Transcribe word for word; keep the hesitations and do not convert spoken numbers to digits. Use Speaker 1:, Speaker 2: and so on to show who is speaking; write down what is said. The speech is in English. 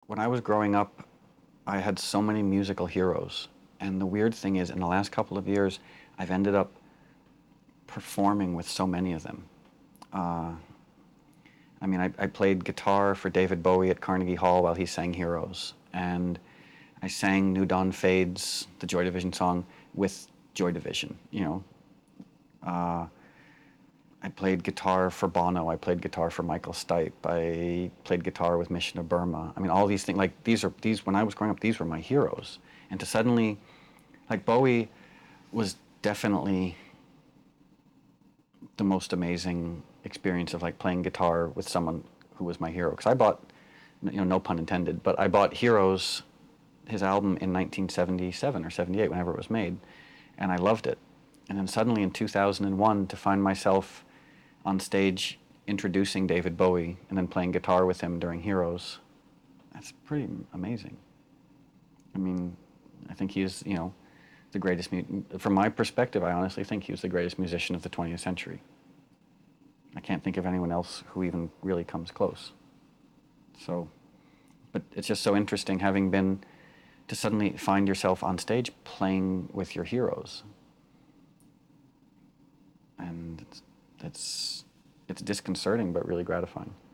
Speaker 1: when I was growing up, I had so many musical heroes. And the weird thing is, in the last couple of years, I've ended up performing with so many of them. Uh, I mean, I, I played guitar for David Bowie at Carnegie Hall while he sang Heroes. And I sang New Dawn Fades, the Joy Division song, with Joy Division, you know. Uh, I played guitar for Bono. I played guitar for Michael Stipe. I played guitar with Mission of Burma. I mean, all these things, like, these are, these, when I was growing up, these were my heroes. And to suddenly, like, Bowie was definitely the most amazing experience of, like, playing guitar with someone who was my hero. Because I bought, you know, no pun intended, but I bought Heroes, his album, in nineteen seventy-seven or seventy-eight, whenever it was made, and I loved it. And then suddenly in two thousand one, to find myself on stage introducing David Bowie and then playing guitar with him during Heroes, that's pretty amazing. I mean, I think he is, you know, the greatest, mu- from my perspective, I honestly think he was the greatest musician of the twentieth century. I can't think of anyone else who even really comes close. So, but it's just so interesting having been, to suddenly find yourself on stage playing with your heroes. And it's, it's, it's disconcerting, but really gratifying.